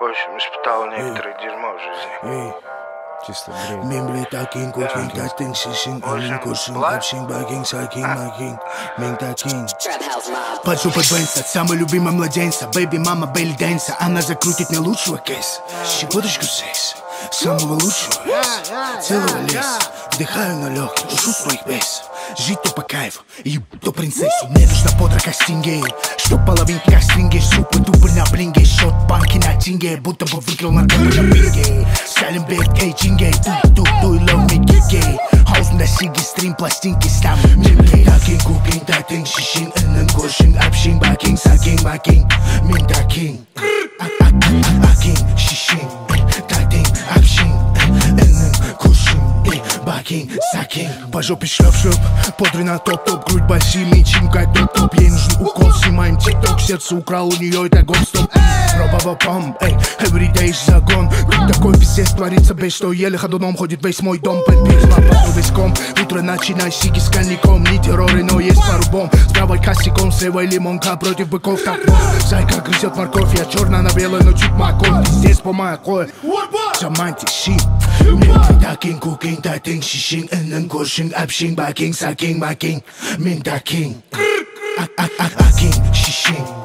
В общем, испытал некоторое дерьмо в жизни. Чисто бред. Мембле такин кукин катин шишин элин куршин апшин багин сакин магин мен такин. Плачу под Бенса, самый любимый младенца. Бэби, мама, Белли Дэнса. Она закрутит мне лучшего кейса. Щекоточку секса, самого лучшего целого леса. Вдыхаю на легких, душу своих бес. Жить то по кайфу, то принцессу. Мне нужна подра как стингей, чтоб половинки как стринги. Супы дубль на блинге, шот банки на тинге. Будто бы выиграл на бинге. Саленберг, эй, чингей, ту, и love me, гигей. Хаус на сиги, стрим, пластинки, стам. Мемлей, такин, кукин, татин, шишин, энэн, кошин, апшин, бакин, сакин, макин. Мен такин, акин, шишин, татин, апшин, энэн, кошин, бакин, сакин. По жопе шлеп-шлеп, подры на топ-топ. Грудь большими, чем как топ-топ. Ей нужен укол, снимаем тик-ток. Сердце украл у нее, это гоп-стоп. Робова пам, эй, everyday загон. Тут такой пиздец творится без что. Еле ходуном ходит весь мой дом. Пенпис, лопату весь ком. Утро начинай сиги с коньяком. Не терроры, но есть пару бомб. С правой косяком, с левой лимонка. Против быков так вот. Зайка грызет морковь, я черная на белой, но чуть маков. Пиздец по макой. Шаманти, щит. Мен такин, кукин, татин, шишин, энэн, кошин, апшин, бакин, сакин, макин. Мен такин, акин, шишин.